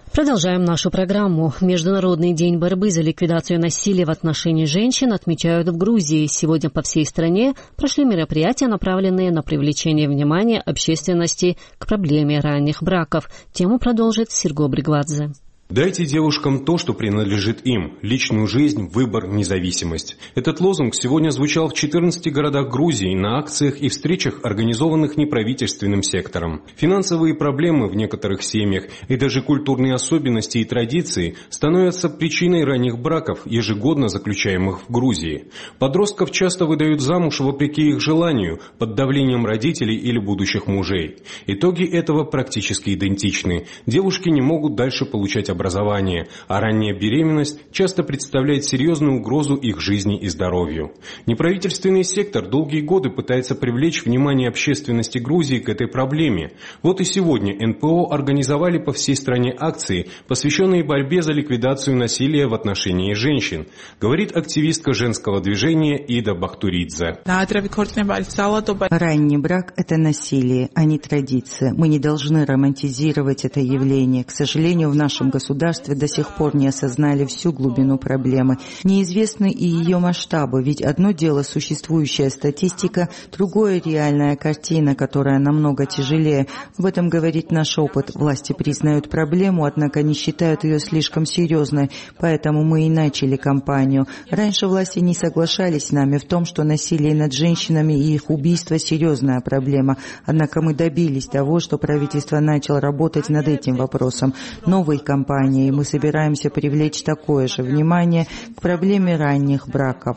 Продолжаем нашу программу. Международный день борьбы за ликвидацию насилия в отношении женщин отмечают в Грузии. Сегодня по всей стране прошли мероприятия, направленные на привлечение внимания общественности к проблеме ранних браков. Тему продолжит Серго Бригвадзе. Дайте девушкам то, что принадлежит им – личную жизнь, выбор, независимость. Этот лозунг сегодня звучал в 14 городах Грузии на акциях и встречах, организованных неправительственным сектором. Финансовые проблемы в некоторых семьях и даже культурные особенности и традиции становятся причиной ранних браков, ежегодно заключаемых в Грузии. Подростков часто выдают замуж вопреки их желанию, под давлением родителей или будущих мужей. Итоги этого практически идентичны. Девушки не могут дальше получать образование, а ранняя беременность часто представляет серьезную угрозу их жизни и здоровью. Неправительственный сектор долгие годы пытается привлечь внимание общественности Грузии к этой проблеме. Вот и сегодня НПО организовали по всей стране акции, посвященные борьбе за ликвидацию насилия в отношении женщин, говорит активистка женского движения Ида Бахтуридзе. Ранний брак – это насилие, а не традиция. Мы не должны романтизировать это явление. К сожалению, в нашем государстве до сих пор не осознали всю глубину проблемы. Неизвестны и ее масштабы, ведь одно дело существующая статистика, другое реальная картина, которая намного тяжелее. Об этом говорит наш опыт. Власти признают проблему, однако не считают ее слишком серьезной, поэтому мы и начали кампанию. Раньше власти не соглашались с нами в том, что насилие над женщинами и их убийство – серьезная проблема. Однако мы добились того, что правительство начало работать над этим вопросом. Новые кампании, и мы собираемся привлечь такое же внимание к проблеме ранних браков.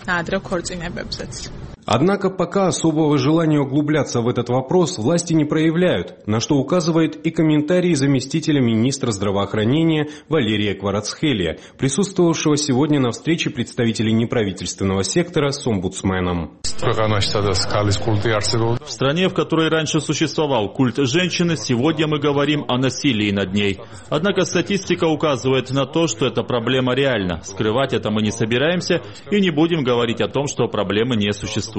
Однако пока особого желания углубляться в этот вопрос власти не проявляют, на что указывает и комментарий заместителя министра здравоохранения Валерия Кварацхелия, присутствовавшего сегодня на встрече представителей неправительственного сектора с омбудсменом. В стране, в которой раньше существовал культ женщины, сегодня мы говорим о насилии над ней. Однако статистика указывает на то, что эта проблема реальна. Скрывать это мы не собираемся и не будем говорить о том, что проблемы не существует.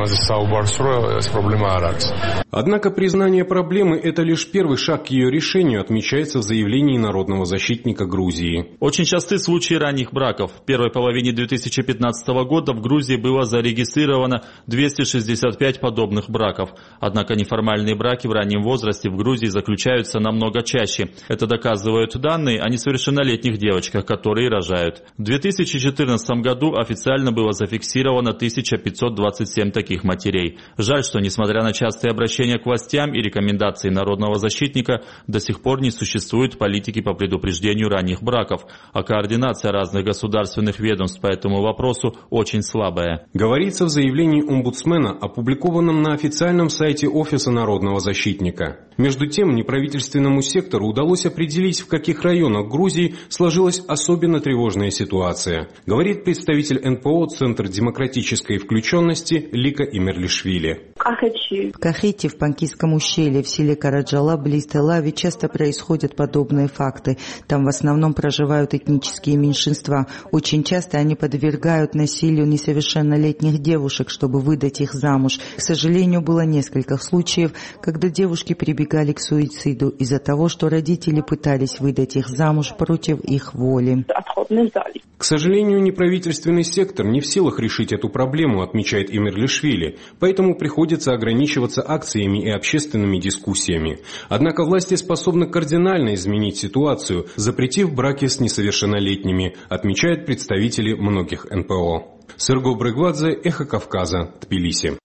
Однако признание проблемы – это лишь первый шаг к ее решению, отмечается в заявлении народного защитника Грузии. Очень часты случаи ранних браков. В первой половине 2015 года в Грузии было зарегистрировано 265 подобных браков. Однако неформальные браки в раннем возрасте в Грузии заключаются намного чаще. Это доказывают данные о несовершеннолетних девочках, которые рожают. В 2014 году официально было зафиксировано 1527 таких матерей. Жаль, что несмотря на частые обращения к властям и рекомендации народного защитника, до сих пор не существует политики по предупреждению ранних браков, а координация разных государственных ведомств по этому вопросу очень слабая. Говорится в заявлении омбудсмена, опубликованном на официальном сайте Офиса народного защитника. Между тем, неправительственному сектору удалось определить, в каких районах Грузии сложилась особенно тревожная ситуация, говорит представитель НПО «Центр демократической включенности» Лика Имерлишвили. В Кахете, в Панкийском ущелье, в селе Караджала, близ Тель-Авива, часто происходят подобные факты. Там в основном проживают этнические меньшинства. Очень часто они подвергают насилию несовершеннолетних девушек, чтобы выдать их замуж. К сожалению, было несколько случаев, когда девушки прибегали к суициду из-за того, что родители пытались выдать их замуж против их воли. К сожалению, неправительственный сектор не в силах решить эту проблему, отмечает Имерлишвили, поэтому приходится ограничиваться акциями и общественными дискуссиями. Однако власти способны кардинально изменить ситуацию, запретив браки с несовершеннолетними, отмечают представители многих НПО. Серго Бригвадзе, Эхо Кавказа, Тбилиси.